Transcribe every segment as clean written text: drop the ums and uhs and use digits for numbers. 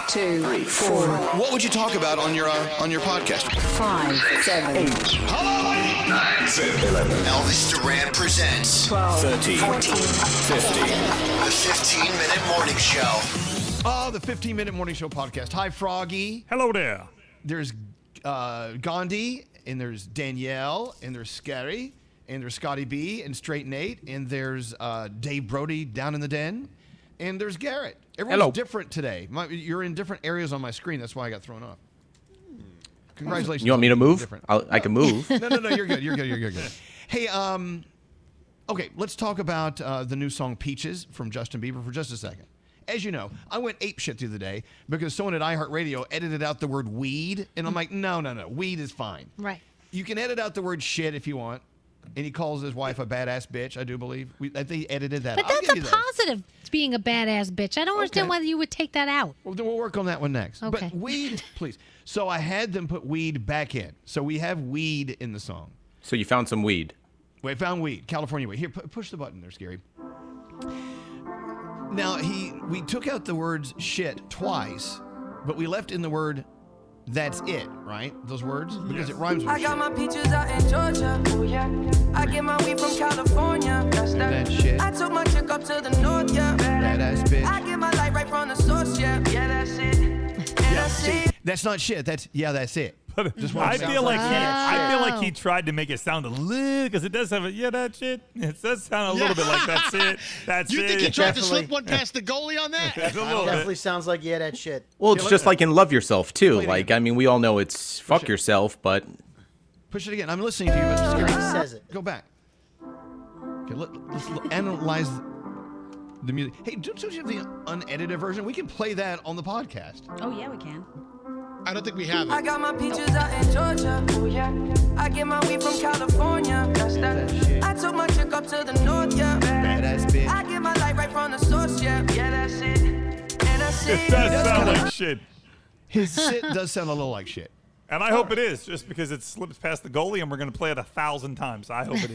2, 3, 4. What would you talk about on your podcast? 5, 7, 8. Hello, 9, 10, 11. Elvis Duran presents 12, 13, 14, 15. The 15-minute morning show. Oh, the 15-minute morning show podcast. Hi, Froggy. Hello there. There's Gandhi, and there's Danielle, and there's Scary, and there's Scotty B, and Straight Nate, and there's Dave Brody down in the den, and there's Garrett. Everyone's different today. You're in different areas on my screen. That's why I got thrown off. Congratulations. You want me to move? Different. I can move. No, you're good. You're good. Hey, okay, let's talk about the new song Peaches from Justin Bieber for just a second. As you know, I went apeshit the other day because someone at iHeartRadio edited out the word weed, and I'm like, no, weed is fine. Right. You can edit out the word shit if you want, and he calls his wife a badass bitch, I do believe. I think he edited that. But I'll that's give a you that. positive, being a badass bitch. I don't understand why you would take that out. Well, then we'll work on that one next. Okay. But weed, please. So I had them put weed back in. So we have weed in the song. So you found some weed. We found weed, California weed. Here, push the button there, Scary. Now, we took out the words shit twice, but we left in the word that's it, right? Those words? Because it rhymes with I got my peaches out in Georgia. Oh, yeah. I get my weed from California. That's that shit. I took my chick up to the north, yeah. Badass bitch. I get my light right from the source, yeah. Yeah, that's it. And that's it. That's not shit. That's it. Just what I it feel sounds like he tried to make it sound a little, because it does have that shit. It does sound a little bit like that's it. That's You it. think he tried to Definitely. slip one past the goalie on that? It's a little Definitely bit. sounds like that shit. Well, it's just like in Love Yourself, too. Play it Like, again. I mean, we all know it's fuck yourself, but Push it again. I'm listening to you, but Scary. He says it. Go back. Okay, let's analyze the music. Hey, don't you have the unedited version? We can play that on the podcast. Oh, yeah, we can. I don't think we have I it. got my peaches out in Georgia. Oh, yeah. I get my weed from California. That's that. shit. I took my chick up to the north, yeah. Badass bitch. I get my light right from the source, yeah. Yeah, that's it. And that's It it. does sound like shit. His sit does sound a little like shit. And I hope it is, just because it slips past the goalie, and we're going to play it 1,000 times. I hope it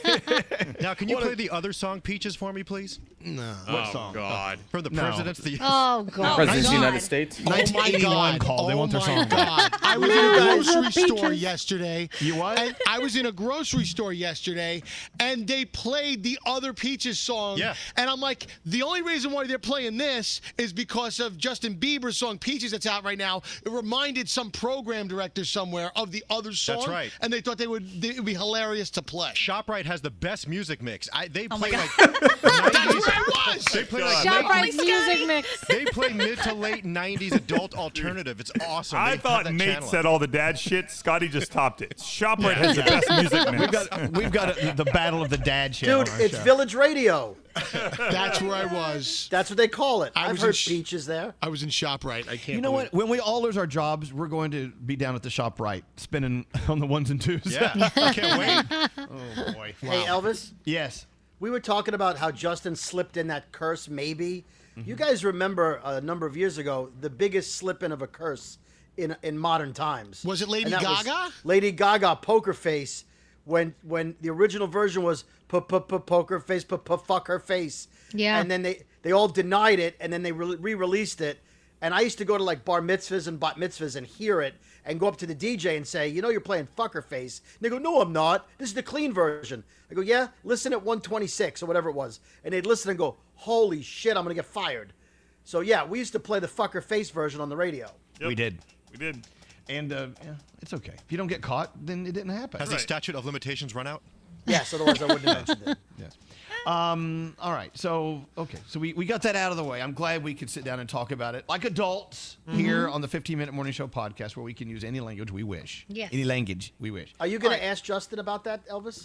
is. Now, can you play the other song, Peaches, for me, please? No. What song? God. From the No. President's the Oh, God. President of the God. United States. 1981 call. They want their song back. God. I was in a grocery store yesterday. You what? And I was in a grocery store yesterday, and they played the other Peaches song. Yeah. And I'm like, the only reason why they're playing this is because of Justin Bieber's song Peaches that's out right now. It reminded some program director somewhere of the other song. That's right. And they thought it would be hilarious to play. ShopRite has the best music mix. They play God. like That's where I was. they play like ShopRite music mix. they play mid to late 90s adult alternative. It's awesome. I They have thought that Nate channel. said all the dad shit. Scotty just topped it. ShopRite has the best music mix. We've got the battle of the dad shit. Dude, on our it's show. Village Radio. That's where I was. That's what they call it. I I've was heard in Peaches there. I was in ShopRite. I can't You know believe what? When we all lose our jobs, we're going to be down at the shop right, spinning on the ones and twos. Yeah, I can't wait. Oh boy. Hey, Elvis, Yes. we were talking about how Justin slipped in that curse, maybe. You guys remember a number of years ago, the biggest slip-in of a curse in modern times. Was it Lady And that was Gaga? Lady Gaga, Poker Face, when the original version was poker face, fuck her face. Yeah. And then they all denied it, and then they re-released it. And I used to go to like bar mitzvahs and bat mitzvahs and hear it and go up to the DJ and say, you know, you're playing fucker face. And they go, no, I'm not. This is the clean version. I go, yeah, listen at 126 or whatever it was. And they'd listen and go, holy shit, I'm going to get fired. So yeah, we used to play the fucker face version on the radio. Yep. We did. We did. And yeah, it's okay. If you don't get caught, then it didn't happen. Has the statute of limitations run out? Yes, otherwise I wouldn't have mentioned it. Yes. All right. So, okay. So we got that out of the way. I'm glad we could sit down and talk about it like adults here on the 15-minute morning show podcast, where we can use any language we wish. Yes. Any language we wish. Are you going to ask Justin about that, Elvis?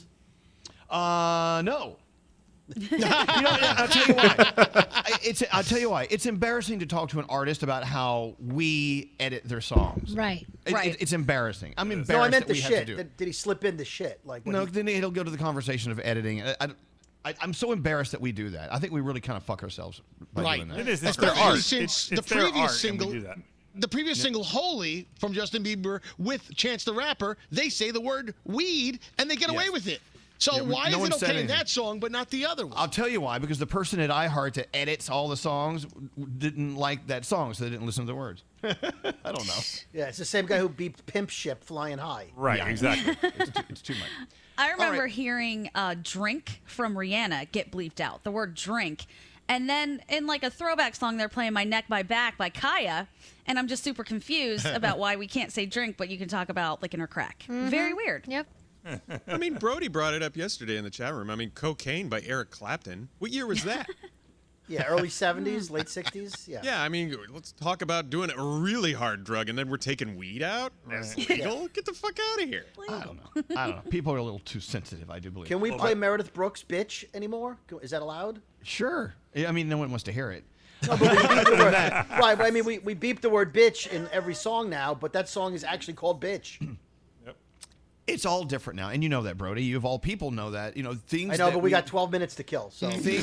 No. You know, I'll tell you why. I'll tell you why. It's embarrassing to talk to an artist about how we edit their songs. Right. It's embarrassing. I'm embarrassed No, I meant that the we have to shit. do it. Did he slip in the shit? Like when No, then he'll go to the conversation of editing. I'm so embarrassed that we do that. I think we really kind of fuck ourselves by doing that. It is. It's Especially their art. since It's the their previous art, and we single- do that. The previous single, Holy, from Justin Bieber with Chance the Rapper, they say the word weed and they get away with it. So Yeah, why no is one it said okay in anything. that song, but not the other one? I'll tell you why. Because the person at iHeart that edits all the songs didn't like that song, so they didn't listen to the words. I don't know. Yeah, it's the same guy who beeped Pimp Ship Flying High. Right, exactly. It's too much. I remember hearing "drink" from Rihanna get bleeped out. The word "drink," and then in like a throwback song, they're playing "My Neck, My Back" by Kaya, and I'm just super confused about why we can't say "drink," but you can talk about licking her crack. Very weird. Yep. I mean, Brody brought it up yesterday in the chat room. I mean, "Cocaine" by Eric Clapton. What year was that? Yeah, early 70s, late 60s. Yeah. Yeah, I mean, let's talk about doing a really hard drug and then we're taking weed out. That's legal. Get the fuck out of here. I don't know. People are a little too sensitive, I do believe. Can we play Meredith Brooks' "Bitch" anymore? Is that allowed? Sure. I mean, no one wants to hear it. No, but we beep the word, right, but I mean, we beep the word "bitch" in every song now, but that song is actually called "Bitch." It's all different now, and you know that, Brody. You of all people know that. You know things. I know, that but we got 12 minutes to kill. So things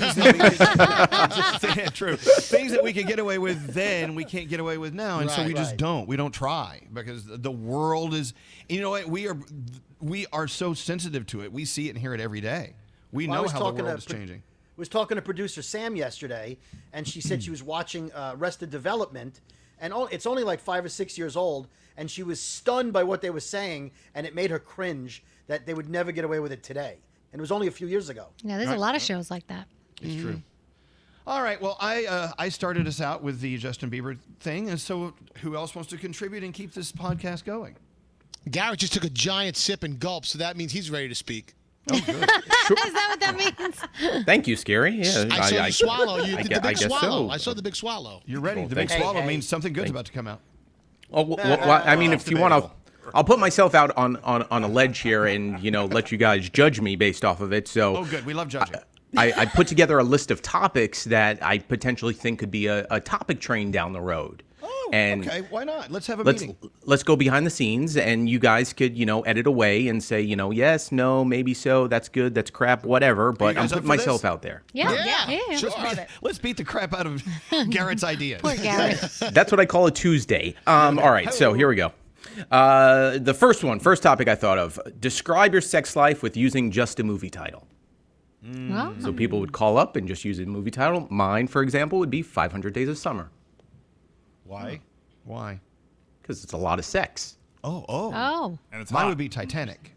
that true. Things that we could get away with then, we can't get away with now, and so we just don't. We don't try because the world is. You know what? We are so sensitive to it. We see it and hear it every day. We know how the world is changing. I was talking to producer Sam yesterday, and she said she was watching Arrested Development, and it's only like 5 or 6 years old, and she was stunned by what they were saying, and it made her cringe that they would never get away with it today. And it was only a few years ago. Yeah, there's a lot of shows like that. It's true. All right. Well, I started us out with the Justin Bieber thing, and so who else wants to contribute and keep this podcast going? Garrett just took a giant sip and gulp, so that means he's ready to speak. Oh, good. Is that what that means? Thank you, Scary. Yeah, I saw you swallow. You I did the big guess swallow. so. I saw the big swallow. You're ready. Well, The big thank you. swallow means something good's about to come out. Oh, well, I mean, if you want to, I'll put myself out on a ledge here and let you guys judge me based off of it. So. Oh, good. We love judging. I put together a list of topics that I potentially think could be a topic train down the road. Oh, and okay. Why not? Let's have a meeting. Let's go behind the scenes, and you guys could, edit away and say, yes, no, maybe so, that's good, that's crap, whatever. But I'm putting myself out there. Yeah. Sure. Let's beat the crap out of Garrett's ideas. Poor Garrett. That's what I call a Tuesday. All right, so here we go. The first topic I thought of: describe your sex life with using just a movie title. Well, So people would call up and just use a movie title. Mine, for example, would be 500 Days of Summer. Why? Why? Because it's a lot of sex. Oh. And it's Mine hot. would be Titanic.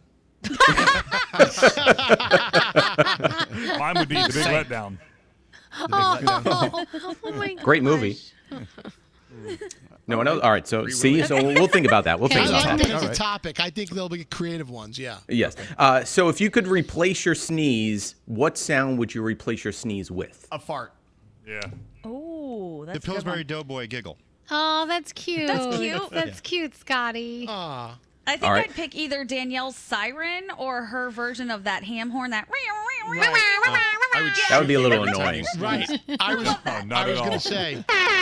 Mine would be The Big Letdown. Oh my God. Great movie. No one else? All right, so we'll think about that. We'll think I about like that. that as a topic. I think there'll be creative ones. Yeah. Yes. So if you could replace your sneeze, what sound would you replace your sneeze with? A fart. Yeah. Oh, that's The Pillsbury Doughboy giggle. Oh, that's cute. That's cute. That's cute, Scotty. Ah. I think All right. I'd pick either Danielle's siren or her version of that ham horn. That. That would be a little annoying. Right. I was not at going all. to say.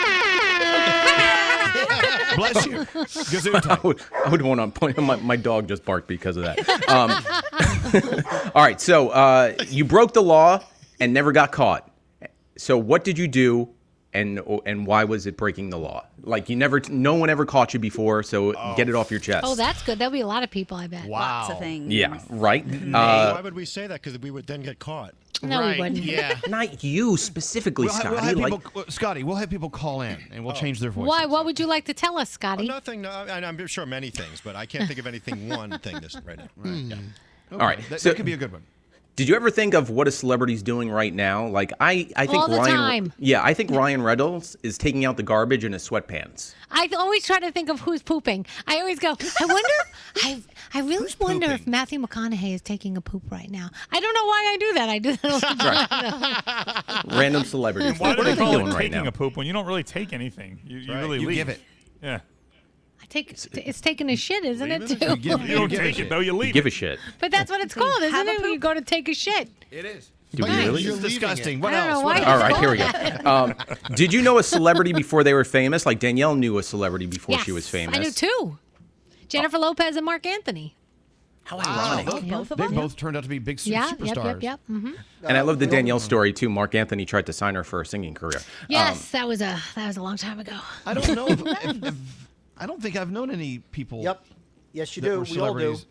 Bless you. Gesundheit. I would want to point. My dog just barked because of that. All right, so you broke the law and never got caught. So what did you do, and why was it breaking the law? Like no one ever caught you before, so get it off your chest. Oh, that's good. There'll be a lot of people, I bet. Lots of things. Yeah, right. Why would we say that? Because we would then get caught. No, we wouldn't. Yeah. Not you specifically, Scotty. We'll have people call in, and we'll change their voice. Why? What would you like to tell us, Scotty? Nothing. No, and I'm sure many things, but I can't think of anything. One thing right now. Right. Yeah. All right, that could be a good one. Did you ever think of what a celebrity's doing right now? Like I think All the Ryan. time. Yeah, I think Ryan Reynolds is taking out the garbage in his sweatpants. I always try to think of who's pooping. I always go, I wonder, I really wonder if Matthew McConaughey is taking a poop right now. I don't know why I do that. I do that all the time. Random celebrities. Why What do are they they call doing it right taking now? a poop when you don't really take anything? You really You leave. give it. Yeah. It's taking a shit, isn't it, too? You don't take it, though. You leave Give it. a shit. But that's what it's called, isn't it? When you go to take a shit. It is. Do we really? It's disgusting. What I don't else? know What why else? All right, here we go. Did you know a celebrity before they were famous? Like Danielle knew a celebrity before she was famous. I knew two. Jennifer Lopez and Mark Anthony. How ironic. They both turned out to be big superstars. Yep. Mm-hmm. And I love the Danielle story too. Mark Anthony tried to sign her for a singing career. Yes, that was a long time ago. I don't know. I don't think I've known any people. Yep. Yes, you that do. were We all do. celebrities.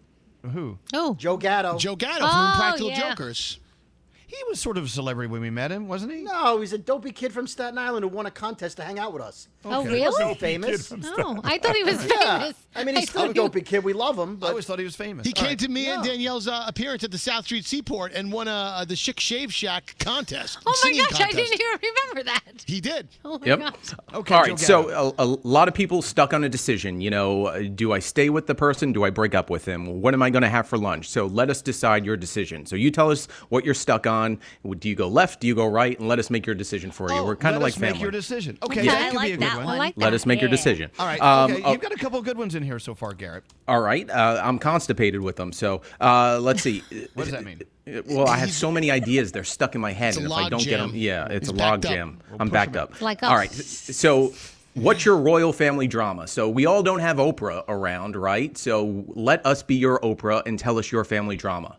Who? Oh, Joe Gatto. Joe Gatto Oh, from Practical yeah. Jokers. He was sort of a celebrity when we met him, wasn't he? No, he's a dopey kid from Staten Island who won a contest to hang out with us. Oh, Okay. really? He wasn't famous. Oh, I thought he was Yeah. famous. I mean, he's still thought a he- dopey kid. We love him, I but always thought he was famous. He came to me and Yeah. Danielle's appearance at the South Street Seaport and won the Chic Shave Shack contest. Oh my singing gosh, I contest. didn't even remember that. He did. Oh my Yep. gosh. Okay, All Joe right. So Gatto. a lot of people stuck on a decision. You know, do I stay with the person? Do I break up with him? What am I going to have for lunch? So let us decide your decision. So you tell us what you're stuck on. Do you go left? Do you go right? And let us make your decision for you. We're kind of let like us family. make your decision. Okay, Okay, that I could be like a good that one. one. I like Let that. us make your Yeah. decision. All right. Okay, oh, you've got a couple of good ones in here so far, Garrett. all right. I'm constipated with them. So let's see. What does that mean? Well, I have so many ideas. They're stuck in my head. It's a And if I log don't get them, jam. yeah, it's He's a log backed up. jam. We'll I'm push backed him up. Like All us. right. So what's your royal family drama? So we all don't have Oprah around, right? So let us be your Oprah and tell us your family drama.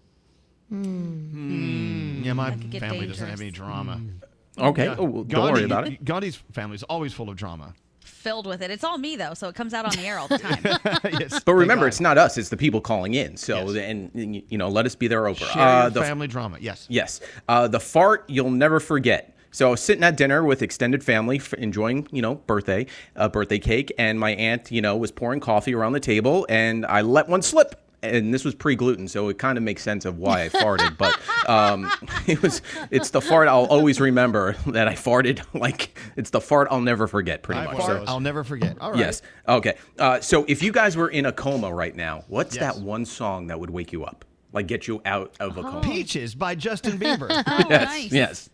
Yeah, my could get family doesn't have dangerous. any drama. Okay. Yeah. Oh, well, don't worry about it. Gandhi's family is always full of drama. Filled with it. It's all me though, so it comes out on the air all the time. Yes. But remember, thank it's not us; it's the people calling in. So, Yes. and you know, let us be their Oprah. God. Share your The family drama. Yes. Yes. The fart you'll never forget. So I was sitting at dinner with extended family, enjoying, birthday cake, and my aunt, was pouring coffee around the table, and I let one slip. And this was pre-gluten, so it kind of makes sense of why I farted. But it's the fart I'll always remember that I farted. Like, it's the fart I'll never forget, pretty much. Fart, I'll never forget. All right. Yes. Okay. So if you guys were in a coma right now, what's Yes. that one song that would wake you up? Like, get you out of a coma? Peaches by Justin Bieber. Oh, nice. Yes.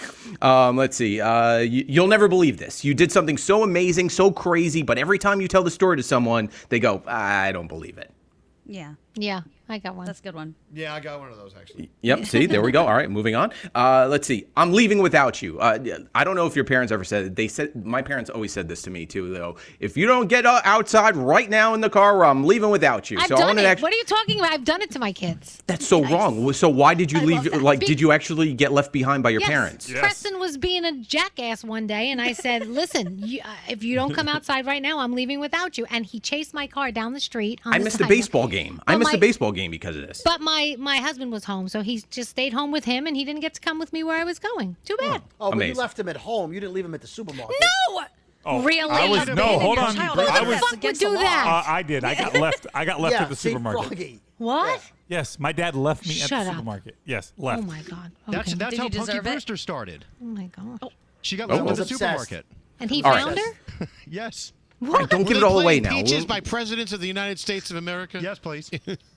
Let's see. You'll never believe this. You did something so amazing, so crazy, but every time you tell the story to someone, they go, I don't believe it. Yeah, Yeah, I got one. that's a good one. Yeah, I got one of those actually. Yep. See, there we go. All right, moving on. Let's see. I'm leaving without you. I don't know if your parents ever said it. They said, my parents always said this to me too, though. If you don't get outside right now in the car, I'm leaving without you. I've So I done wanna it. What are you talking about? I've done it to my kids. That's so wrong. So why did you I leave? love that. Like, did you actually get left behind by your Yes. parents? Preston was being a jackass one day, and I said, "Listen, if you don't come outside right now, I'm leaving without you." And he chased my car down the street. On I the missed a sidewalk. baseball game. I But missed a my- baseball game because of this. But my husband was home, so he just stayed home with him, and he didn't get to come with me where I was going. Too bad. Oh, but you Amazing. left him at home. You didn't leave him at the supermarket. No. Oh, Really? I was no. Hold on. Child Who I the was. fuck would do that? I did. I got left. I got left Yeah, at the see, supermarket. Froggy. What? Yes, my dad left me at Shut the up. supermarket. Yes, left. Oh my God. That's Okay. that's Did how you Punky deserve it? Brewster started. Oh my God. She got Oh, left at the was obsessed. supermarket. And he All right. found her? Yes. All right, don't Were give it they all away playing now. Peaches We'll- by presidents of the United States of America. Yes, please.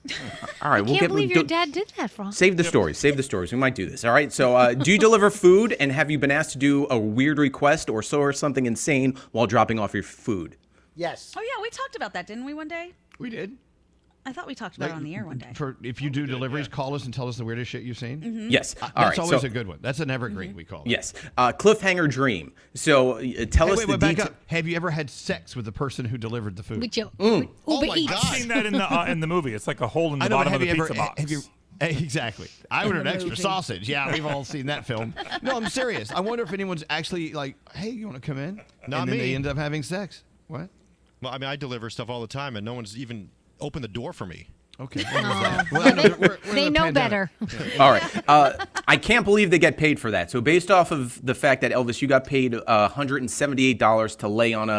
all right, we'll Can't get. believe your dad did that, Frank. Save the stories. Save the stories. We might do this. All right. So, do you deliver food, and have you been asked to do a weird request or source something insane while dropping off your food? Yes. Oh yeah, we talked about that, didn't we? One day. We did. I thought we talked about it on the air one day. If you do deliveries, call us and tell us the weirdest shit you've seen. Mm-hmm. Yes. All That's right. always so, a good one. That's an evergreen, we call it. Yes. Cliffhanger dream. So, tell Hey, us wait, the back detail. up. Have you ever had sex with the person who delivered the food? With you. Mm. Oh Uber my Eats. God. I've seen that in the movie. It's like a hole in the I know, but bottom of have the you pizza ever? box. Have you? Exactly. I ordered extra sausage. Yeah, we've all seen that film. No, I'm serious. I wonder if anyone's actually like, "Hey, you want to come in?" Not and then me. they end up having sex. What? Well, I mean, I deliver stuff all the time, and no one's even opened the door for me. Okay. What was that? Well, I know we're in They a know pandemic. better. All right. I can't believe they get paid for that. So, based off of the fact that Elvis, you got paid $178 to lay on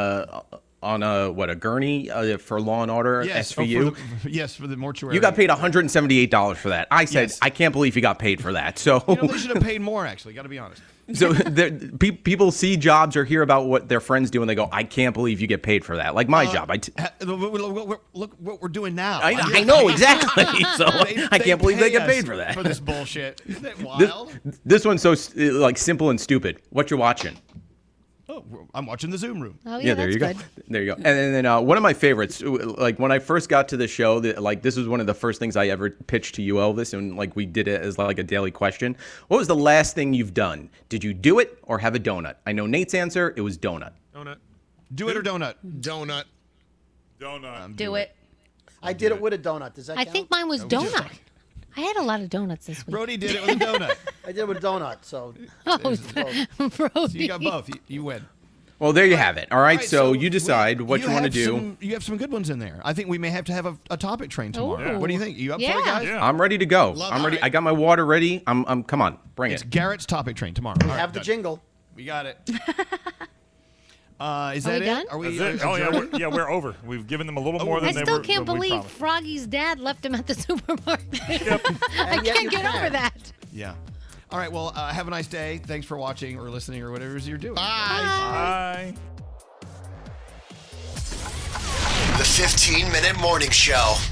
a gurney for Law and Order Yes. SVU. Yes, for the mortuary. You got paid $178 for that. I said, Yes. I can't believe you got paid for that. So, You know, they should have paid more. Actually, got to be honest. so people see jobs or hear about what their friends do, and they go, I can't believe you get paid for that. Like my job. Look what we're doing now. I know, exactly. So, I can't believe they pay get paid us for that. For this bullshit. Isn't that This, wild? this one's so like simple and stupid. What you're watching? Oh, I'm watching the Zoom room. Oh yeah, there that's you go. good. There you go. And then one of my favorites, like when I first got to the show, this was one of the first things I ever pitched to you, Elvis, and like we did it as like a daily question. What was the last thing you've done? Did you do it or have a donut? I know Nate's answer. It was donut. Donut. Do it or donut. Donut. Donut. Do it. I did it with a donut. Does that I count? think mine was donut. I had a lot of donuts this week. Brody did it with a donut. I did it with a donut. So Oh, both. Brody. So you got both. You win. Well, there you have it. All right, All right, so you decide what you want to have do. You have some good ones in there. I think we may have to have a topic train tomorrow. Ooh. What do you think? You up for it, Yeah. guys? Yeah. I'm ready to go. Love I'm it. ready. I got my water ready. I'm come on, bring It's it. Garrett's topic train tomorrow. All right, Have the done. jingle. We got it. Is Are that we it? done? Are we? That's it. Oh, yeah, we're over. We've given them a little more than I they still were. can't than we believe promised. Froggy's dad left him at the supermarket. I And yet can't you get can. over that. Yeah. All right. Well, have a nice day. Thanks for watching or listening or whatever it is you're doing. Bye. The 15-minute morning show.